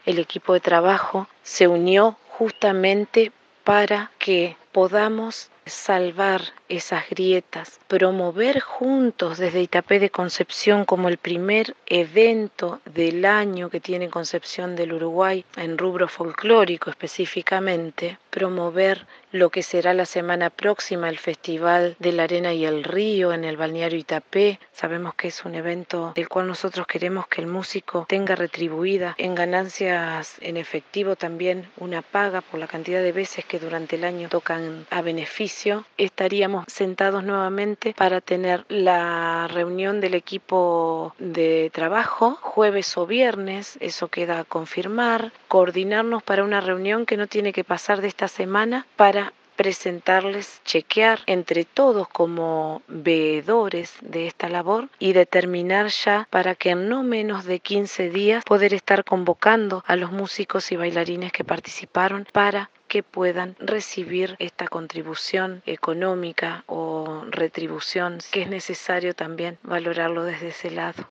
el equipo de trabajo se unió justamente para que podamos salvar esas grietas, promover juntos desde Itapé de Concepción como el primer evento del año que tiene Concepción del Uruguay en rubro folclórico específicamente, promover lo que será la semana próxima el Festival de la Arena y el Río en el balneario Itapé. Sabemos que es un evento del cual nosotros queremos que el músico tenga retribuida en ganancias en efectivo también una paga por la cantidad de veces que durante el año tocan a beneficio. Estaríamos sentados nuevamente para tener la reunión del equipo de trabajo jueves o viernes, eso queda a confirmar, coordinarnos para una reunión que no tiene que pasar de esta semana para presentarles, chequear entre todos como veedores de esta labor y determinar ya para que en no menos de 15 días poder estar convocando a los músicos y bailarines que participaron para que puedan recibir esta contribución económica o retribución, que es necesario también valorarlo desde ese lado.